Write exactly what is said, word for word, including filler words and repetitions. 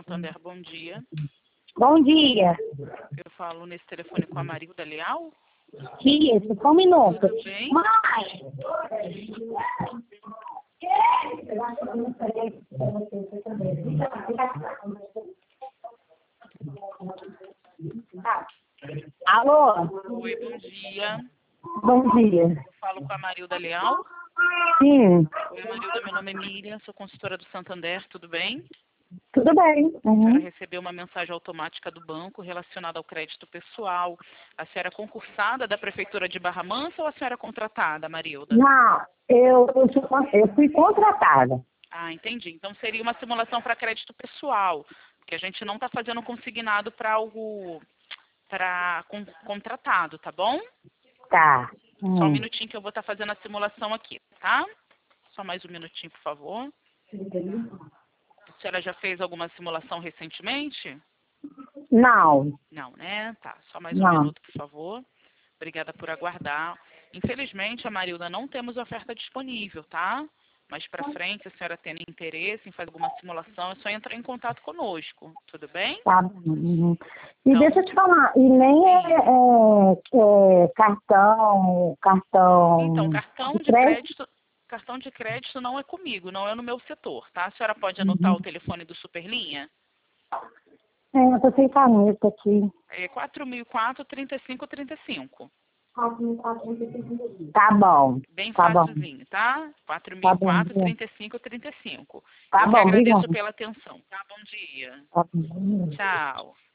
Santander, bom dia. Bom dia. Eu falo nesse telefone com a Marilda Leal. Isso, só um minuto. Tudo bem? Mãe! Alô? Oi, bom dia. Bom dia. Eu falo com a Marilda Leal. Sim, Oi, Marilda, meu nome é Miriam, sou consultora do Santander, tudo bem? tudo bem. A senhora Uhum. recebeu uma mensagem automática do banco relacionada ao crédito pessoal. A senhora é concursada da Prefeitura de Barra Mansa ou a senhora é contratada, Marilda? Não, eu, eu, sou- eu fui contratada. Ah, entendi. Então seria uma simulação para crédito pessoal, porque a gente não está fazendo consignado para algo para con contratado, tá bom? Tá. Só um Hum. minutinho que eu vou estar fazendo a simulação aqui, tá? Só mais um minutinho, por favor. A senhora já fez alguma simulação recentemente? Não, Não, né? Tá. Só mais um não. minuto, por favor. Obrigada por aguardar. Infelizmente, a Marilda, não temos oferta disponível, tá? Mas para frente, se a senhora tem interesse em fazer alguma simulação, é só entrar em contato conosco, tudo bem? Tá bom. Uhum. E Então, deixa eu te falar, e nem é, é, é cartão, então, cartão cartão de de crédito? crédito, cartão de crédito não é comigo, não é no meu setor, tá? A senhora pode anotar Uhum. o telefone do Superlinha? É, eu tô sem caneta aqui. É quatro mil e quatro, trinta e cinco trinta e cinco. Tá bom, Bem tá bom, facilzinho, tá? quatro mil tá e bom. quatro, trinta e cinco trinta e cinco. Tá Eu que bom, agradeço obrigada. pela atenção, tá? Bom dia. Tá bom. Tchau.